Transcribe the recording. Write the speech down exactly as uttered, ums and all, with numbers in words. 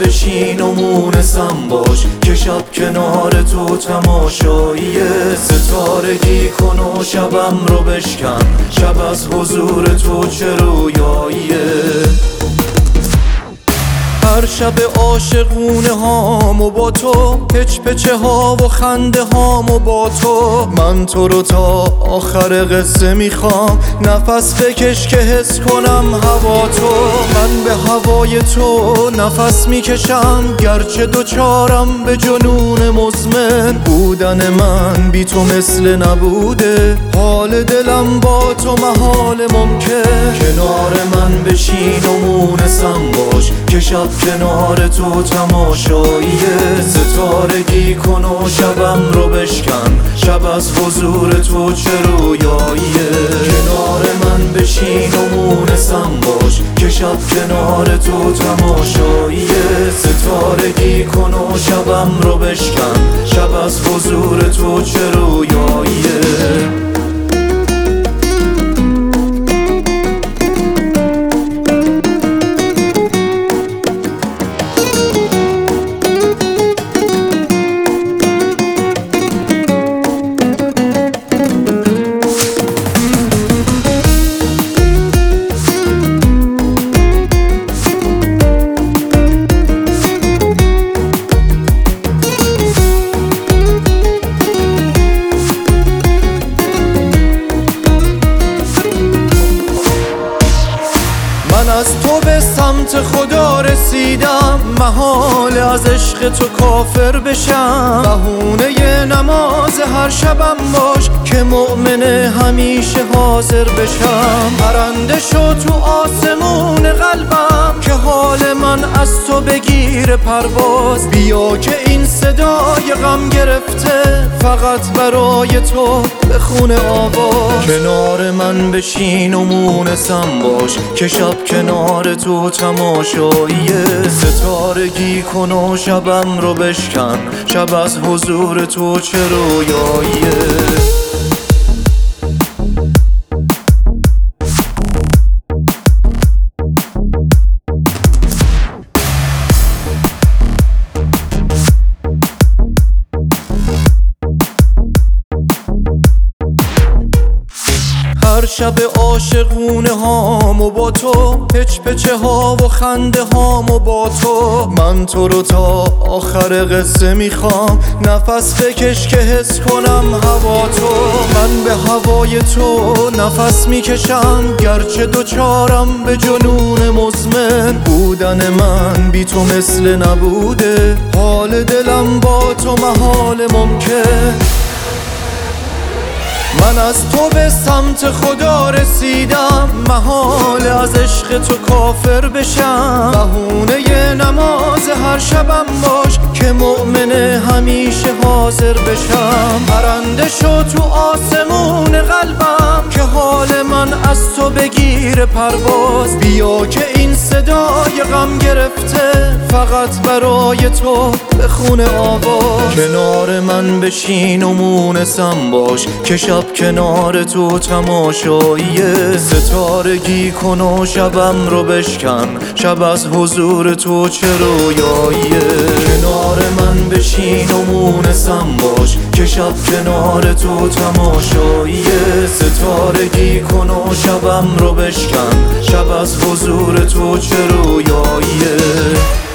بشین و مونسم باش که شب کنار تو تماشاییه. ستارگی کن و شبم رو بشکن، شب از حضور تو چه رویاییه. هر شب عاشقونه هامو با تو، پچ پچه ها و خنده هامو با تو. من تو رو تا آخر قصه میخوام، نفس بکش که حس کنم هوا تو. من به هوای تو نفس میکشم، گرچه دوچارم به جنون مزمن. بودن من بی تو مثل نبوده، حال دلم با تو محال ممکن. کنار من بشین و مونسم باش که شب کنار تو تماشاییه. ستارگی کن و شبم رو بشکن، شب از حضور تو چه رویاییه. کنار من بشین و مونسم باش که شب کنار تو تماشاییه. ستارگی کن و شبم رو بشکن، شب از حضور تو چه رویاییه. من از تو به سمت خدا رسیدم، محال از عشق تو کافر بشم. بهونه نماز هر شبم باش که مؤمن همیشه حاضر بشم. پرنده شو تو آسمون قلبم که حال من از تو بگیره پرواز. بیا که این صدای غم گرفته فقط برای تو بخونه آواز. کنار من بشین و مونسم باش که شب کنار تو تماشاییه. ستارگی کن و شبم رو بشکن، شب از حضور تو چه رویاییه. هر شب عاشقونه هامو با تو، پچ پچه ها و خنده هامو با تو. من تو رو تا آخر قصه میخوام، نفس بکش که حس کنم هوا تو. من به هوای تو نفس میکشم، گرچه دوچارم به جنون مزمن. بودن من بی تو مثل نبوده، حال دلم با تو محال ممکن. من از تو به سمت خدا رسیدم، محال از عشق تو کافر بشم. بهونه نماز هر شبم باش که مؤمن همیشه حاضر بشم. پرنده شو تو آسمون قلبم که حال من از تو بگیره پرواز. بیا که این صدای غم گرفته فقط برای تو بخونه آواز. کنار من بشین و مونسم باش که شب کنار تو تماشاییه. ستارگی کن و شبم رو بشکن، شب از حضور تو چه رویاییه. کنار من بشین و مونسم باش که شب کنار تو تماشاییه. ستارگی کن و شبم رو بشکن، شب از حضور تو چه رویاییه.